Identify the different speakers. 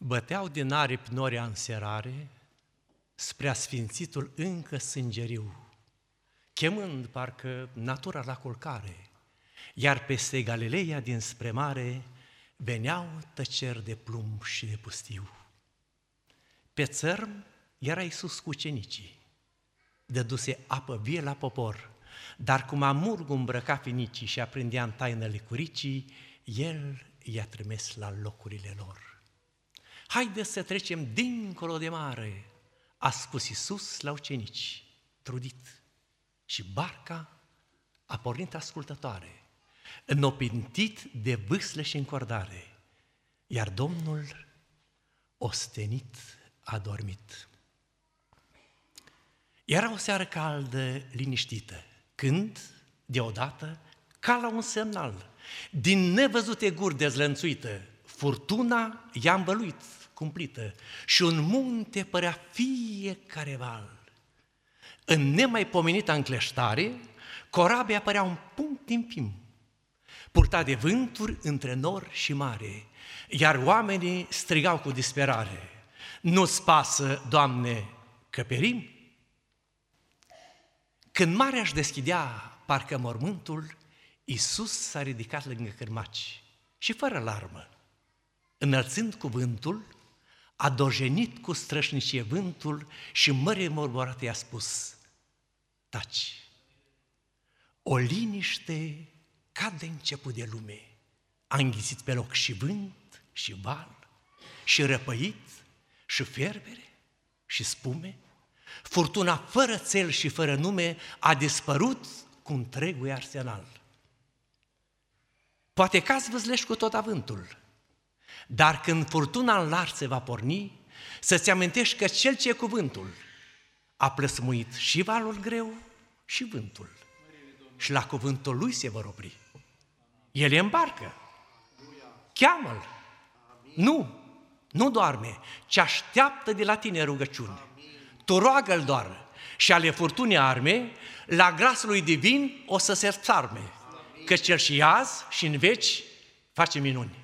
Speaker 1: Băteau din aripi norea în serare, spre asfințitul încă sângeriu, chemând parcă natura la culcare, iar peste Galileea dinspre mare veneau tăceri de plumb și de pustiu. Pe țărm era Iisus cu ucenicii, dăduse apă vie la popor, dar cum amurg îmbrăca finicii și aprindea în taină licuricii, El i-a trimis la locurile lor. Haideți să trecem dincolo de mare, a spus Iisus la ucenici, trudit. Și barca a pornit ascultătoare, înopintit de vâsle și încordare, iar Domnul, ostenit, a dormit. Era o seară caldă, liniștită, când, deodată, ca la un semnal, din nevăzute guri dezlănțuită, furtuna i-a învăluit cumplită și un munte părea fiecare val. În nemaipomenită încleștare, corabia părea un punct infim, purtat de vânturi între nor și mare, iar oamenii strigau cu disperare: nu-ți pasă, Doamne, că perim? Când marea își deschidea parcă mormântul, Iisus s-a ridicat lângă cârmaci și fără larmă, înălțând cuvântul, a dojenit cu strășnicie vântul și mării mormorate i-a spus: taci! O liniște ca de început de lume a înghițit pe loc și vânt și val și răpăit și fierbere și spume. Furtuna fără țel și fără nume a dispărut cu întregul arsenal. Poate că ați văzlești cu tot avântul, dar când furtuna în larg se va porni, să-ți amintești că Cel ce e cuvântul a plăsmuit și valul greu și vântul. Și la cuvântul Lui se vor opri. El e în barcă. Cheamă-L. Nu doarme, ci așteaptă de la tine rugăciuni. Tu roagă-L doar și ale furtunii arme, la glasul Lui divin o să se sarme, că Cel și azi și în veci face minuni.